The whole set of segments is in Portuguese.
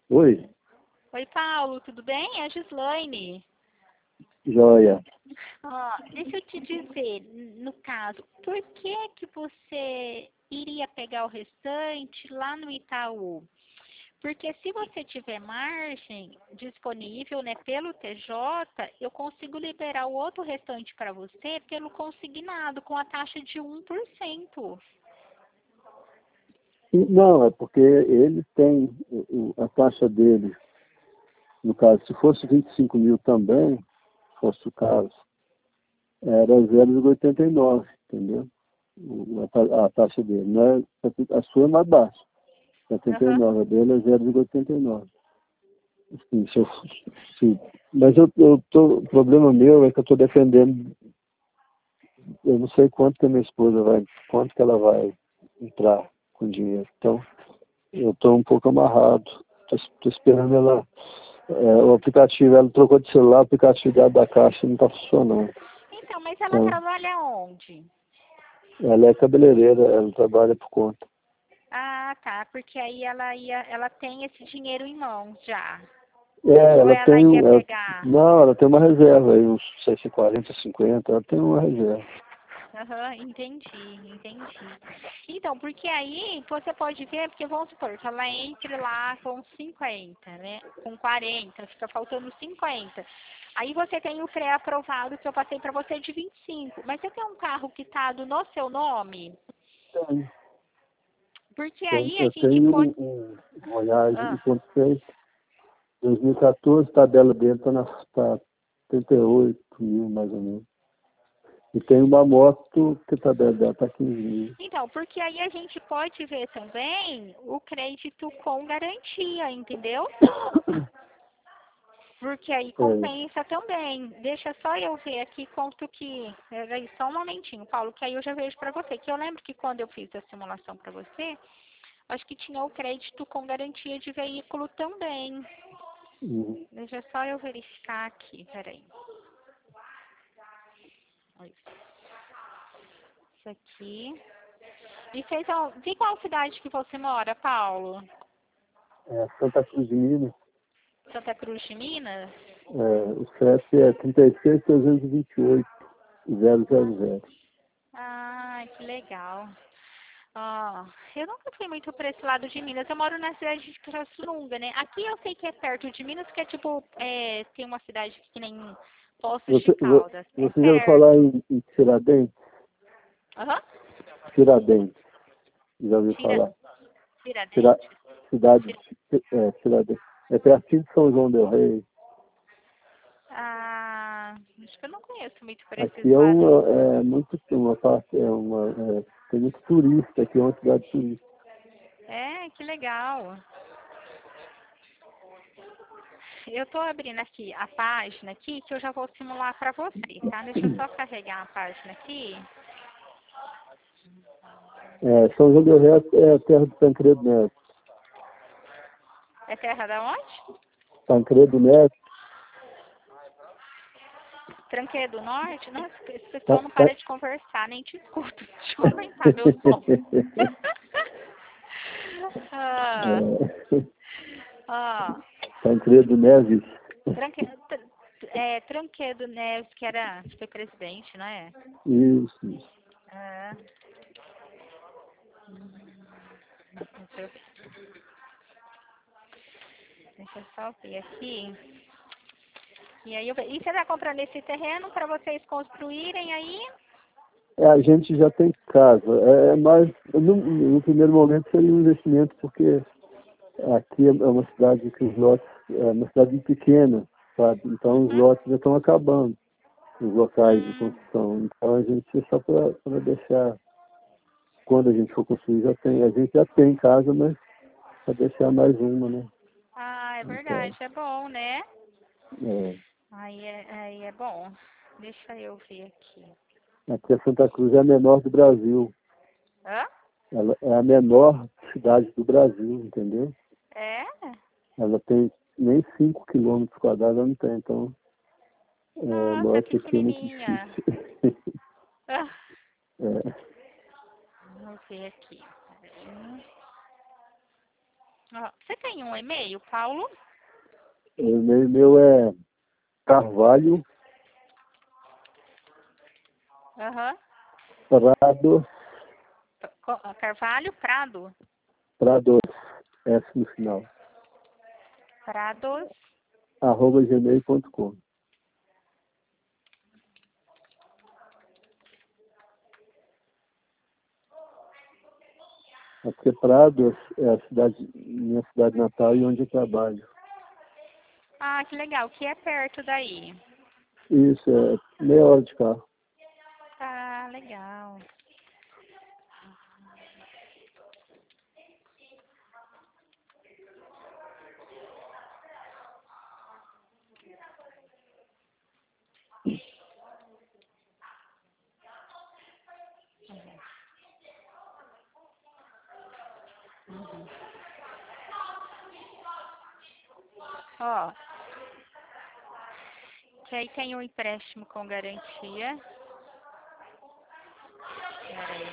Oi, Oi, Paulo, tudo bem? É a Gislaine. joia. Deixa eu te dizer, no caso, por que você iria pegar o restante lá no Itaú? Porque se você tiver margem disponível, né, pelo TJ, eu consigo liberar o outro restante para você pelo consignado, com a taxa de 1%. Não, é porque ele tem a taxa dele, no caso, se fosse 25 mil também, fosse o caso, era 0,89, entendeu? A taxa dele. Não é, a sua é mais baixa, Aham. 79, a dele é 0,89. Assim, mas o problema meu é que eu estou defendendo, eu não sei quanto que a minha esposa vai, quanto que ela vai entrar com dinheiro. Então, eu estou um pouco amarrado. Estou esperando ela. O aplicativo, ela trocou de celular, o aplicativo da Caixa não está funcionando. Então, mas ela Então, trabalha onde? ela é cabeleireira, ela trabalha por conta. Ah, tá, porque aí ela tem esse dinheiro em mãos já. Ou Ela ela tem ia pegar? não, ela tem uma reserva aí, uns 640, 50, ela tem uma reserva. Aham, entendi. Então, porque aí você pode ver, porque vamos supor que ela entre lá com 50, né? Com 40, fica faltando 50. Aí você tem o pré-aprovado que eu passei para você de 25. Mas você tem um carro quitado no seu nome? Tenho. Porque aí a Eu gente tenho pode. um Voyage Ah, 1.6, 2014, tabela dele está 38 mil mais ou menos. E tem uma moto que a tabela dela está 15 mil. então, porque aí a gente pode ver também o crédito com garantia, entendeu? Porque aí É, compensa também. Deixa só eu ver aqui quanto que. Peraí, só um momentinho, Paulo, que aí eu já vejo pra você. Que eu lembro que quando eu fiz a simulação pra você, acho que tinha o crédito com garantia de veículo também. uhum. Deixa só eu verificar aqui, peraí. Isso aqui. E vocês são. De qual cidade que você mora, Paulo? Santa Cruz de Minas, Santa Cruz de Minas? o CEP é 36.328, 000. Ah, que legal. Eu nunca fui muito para esse lado de Minas. Eu moro na cidade de Pirassununga, né? Aqui eu sei que é perto de Minas, que é tipo, tem uma cidade que nem Poços de Caldas. É Você já ouviu falar perto. em Tiradentes? Aham. Tiradentes, já ouviu Tira, falar? Tira, Tiradentes. cidade, Tira, Tiradentes. É pertinho de São João del Rei. acho que eu não conheço muito para esses Aqui lados. é muito, uma parte, tem muito turista, aqui é uma cidade turística. É, que legal. Eu tô abrindo aqui a página aqui, que eu já vou simular para você, tá? Deixa eu só carregar a página aqui. São João del Rei é a terra de Tancredo Neto. É terra da onde? Tancredo Neto, Tranqueira do Norte? Nossa, esse pessoal tá, não para tá. de conversar, nem te escuto. Deixa eu aumentar meu som. ah, É, ah, Tancredo Neves. Tranque, Tranqueira do Neves, que foi presidente, não é? Isso. Ah, deixa eu, deixa eu só ver aqui. E você está comprando esse terreno para vocês construírem aí? A gente já tem casa. Mas no primeiro momento seria um investimento, porque aqui é uma cidade que os lotes, é uma cidade pequena, sabe? Então os Uhum. lotes já estão acabando, os locais de Hum. construção. Então a gente, só para deixar, quando a gente for construir, a gente já tem casa, mas para deixar mais uma, né? Ah, é Então, verdade, é bom, né? é, Aí é bom. Deixa eu ver aqui. aqui a Santa Cruz é a menor do Brasil. Hã? Ela é a menor cidade do Brasil, entendeu? É? Ela tem nem 5 quilômetros quadrados, ela não tem, então Nossa, é lógico que aqui é muito pequenininha. difícil. Ah, É, vamos ver aqui. Peraí. Ó, você tem um e-mail, Paulo? O e-mail meu é Carvalho Aham. Prado, Carvalho Prado. Prado, S no final, Prados. @gmail.com. É porque Prado é a cidade, minha cidade natal e onde eu trabalho. Ah, que legal, que é perto daí. Isso, é meia hora de carro. Ah, legal. Ó, que aí tem um empréstimo com garantia. Peraí.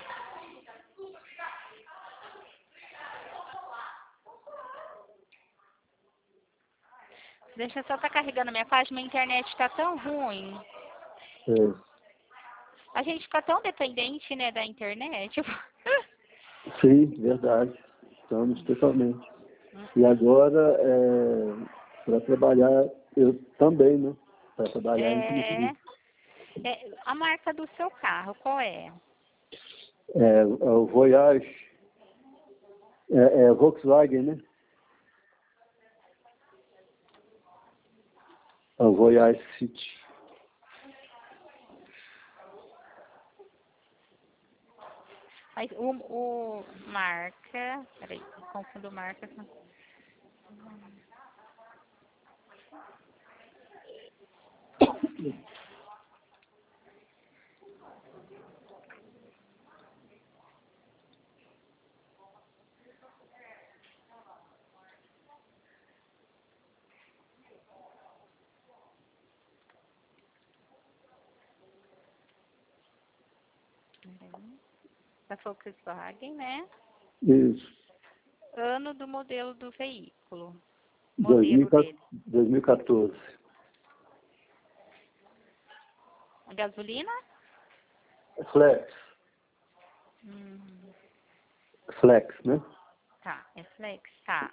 Deixa eu só tá carregando a minha página, minha internet tá tão ruim. É. A gente fica tão dependente, né, da internet. Sim, verdade. Estamos totalmente. E agora, para trabalhar, eu também, né? Para trabalhar, a gente É, não a marca do seu carro, qual é? é o Voyage, é Volkswagen, né? É o Voyage City. Mas o marca, peraí, confundo marca. Da Volkswagen, né? Isso. Ano do modelo do veículo. Modelo dele. 2014. A gasolina? Flex. Hum, Flex, né? tá, é flex. Tá.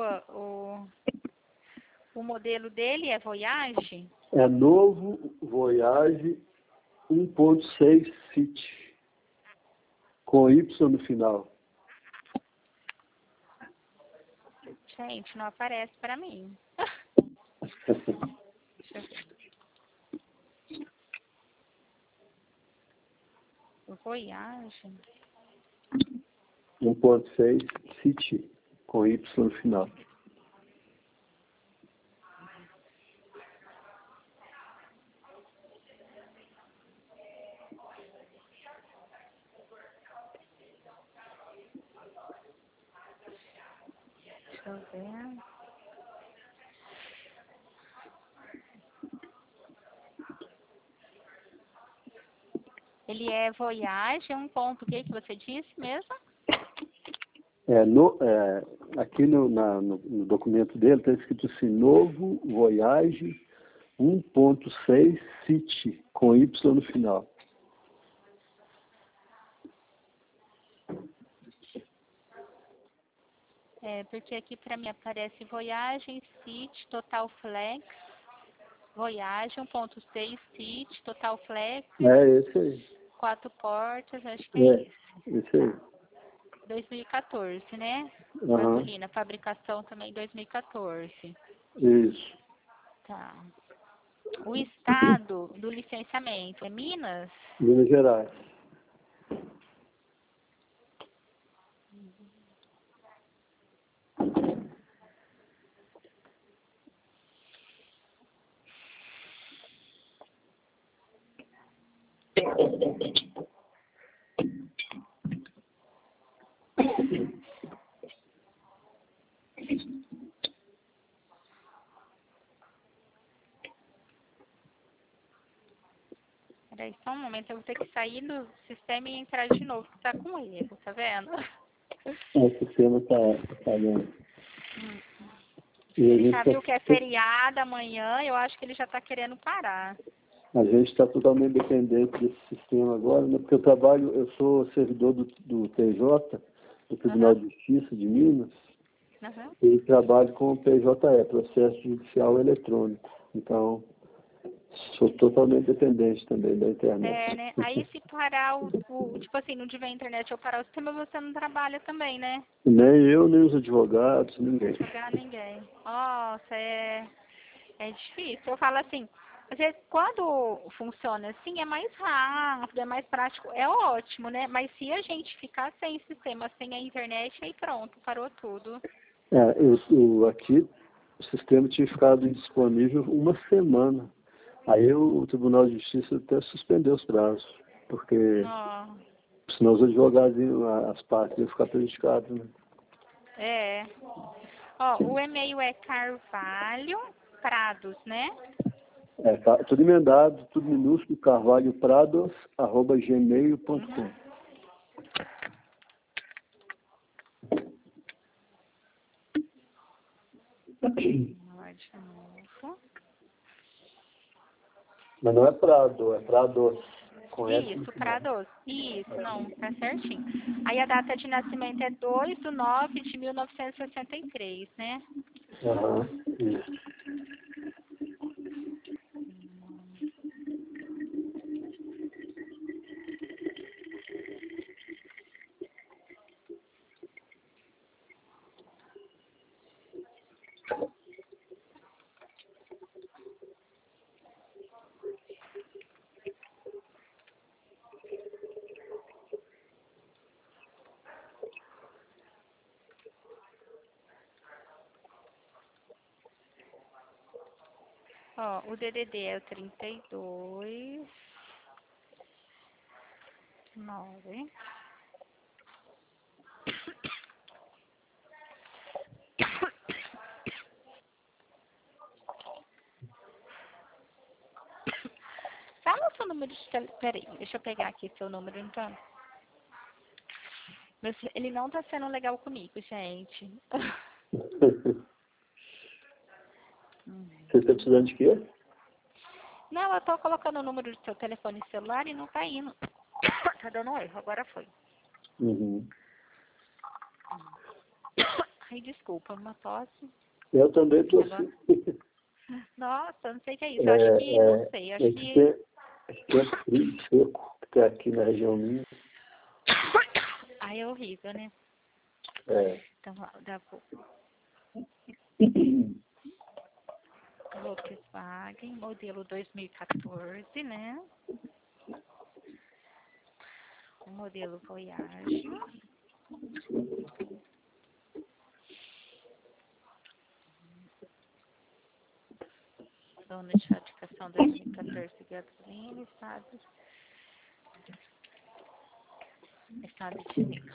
O modelo dele é Voyage? É novo Voyage 1.6 City. Com Y no final. Gente, não aparece para mim. Voyage. 1.6 City. Com Y no final. Deixa eu ver. Ele é Voyage, um ponto, o que você disse mesmo? Aqui no documento dele está escrito assim, novo Voyage 1.6 City, com Y no final. É, porque aqui para mim aparece Voyage, City, Total Flex, Voyage 1.6 City, Total Flex, É esse aí. 4 portas, acho que é É, esse. esse aí. 2014, né? Aham, Gasolina, fabricação também 2014. isso. Tá. O estado do licenciamento é Minas? Minas Gerais. Peraí, só um momento, eu vou ter que sair do sistema e entrar de novo, que tá com erro, tá vendo? O sistema está falhando. E Ele já viu que é feriado amanhã, eu acho que ele já está querendo parar. a gente está totalmente dependente desse sistema agora, né? Porque eu sou servidor do TJ, do Tribunal de Justiça de Minas, e trabalho com o PJE, Processo Judicial Eletrônico. Então, sou totalmente dependente também da internet. É, né? Aí se parar tipo assim, não tiver internet ou parar o sistema, você não trabalha também, né? Nem eu, nem os advogados, ninguém. Não jogar ninguém. Nossa, é difícil. Eu falo assim, às vezes quando funciona assim é mais rápido, é mais prático, é ótimo, né? Mas se a gente ficar sem sistema, sem a internet, aí pronto, parou tudo. Aqui, o sistema tinha ficado indisponível uma semana. Aí o Tribunal de Justiça até suspendeu os prazos, porque senão os advogados, as partes iam ficar prejudicadas, né? É. Ó, o e-mail é Carvalho Prados, né? Tá tudo emendado, tudo minúsculo, carvalhoprados@gmail.com. Vamos lá de novo. Mas não é Prado, é Prados. Conhece? Isso, Prados. Isso, não, tá certinho. Aí a data de nascimento é 2/9/1963, né? Aham, isso. Ó, o DDD é o 32 9. Fala o seu número de telefone. Peraí, deixa eu pegar aqui seu número então. Ele não tá sendo legal comigo, gente. Você está precisando de quê? Não, eu tô colocando o número do seu telefone celular e não tá indo. Tá dando erro, agora foi. Uhum. Ai, desculpa, uma tosse. Eu também estou assim. Nossa, não sei o que é isso. Eu acho que, não sei, acho que... Tempo frio, seco, que é aqui na região minha. Ai, é horrível, né? É. Então, Volkswagen, modelo 2014, né? O modelo Voyage. Dono de fabricação 2014, gasolina, estado de Minas.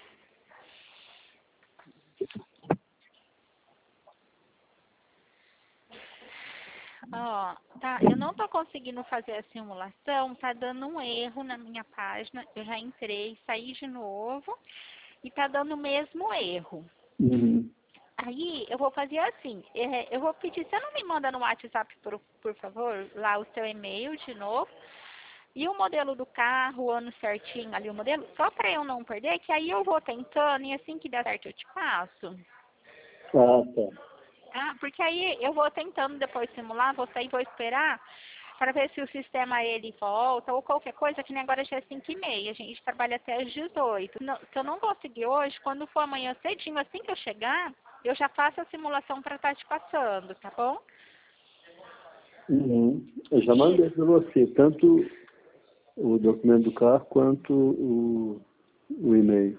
Ó, tá, eu não tô conseguindo fazer a simulação, tá dando um erro na minha página. Eu já entrei, saí de novo e tá dando o mesmo erro. Uhum. Aí eu vou fazer assim, eu vou pedir, você não me manda no WhatsApp, por favor, lá o seu e-mail de novo, e o modelo do carro, o ano certinho ali, o modelo, só para eu não perder, que aí eu vou tentando e assim que der certo eu te passo. Ah, tá. Ah, porque aí eu vou tentando depois simular, vou sair, vou esperar para ver se o sistema ele volta ou qualquer coisa, que nem agora já é 5h30, a gente trabalha até às 18. Se eu não conseguir hoje, quando for amanhã cedinho, assim que eu chegar, eu já faço a simulação para estar te passando, tá bom? Uhum. Eu já mandei para você, tanto o documento do carro quanto o e-mail.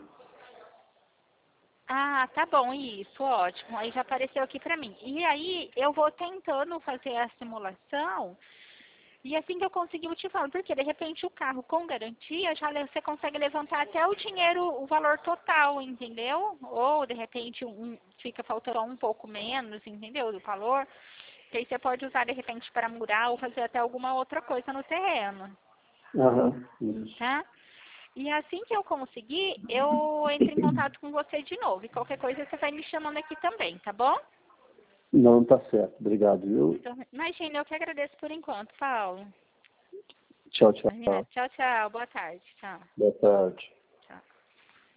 Ah, tá bom, isso, ótimo. Aí já apareceu aqui pra mim. E aí eu vou tentando fazer a simulação e assim que eu conseguir eu te falo, porque de repente o carro com garantia já você consegue levantar até o dinheiro, o valor total, entendeu? Ou de repente fica faltando um pouco menos, entendeu? Do valor. Que aí você pode usar de repente para murar ou fazer até alguma outra coisa no terreno, Aham, isso. tá? E assim que eu conseguir, eu entro em contato com você de novo. E qualquer coisa você vai me chamando aqui também, tá bom? Não, tá certo. Obrigado, viu? Então, imagina, eu que agradeço por enquanto, Paulo. Tchau, tchau. Imagina, tchau, tchau. Boa tarde. Tchau. Boa tarde.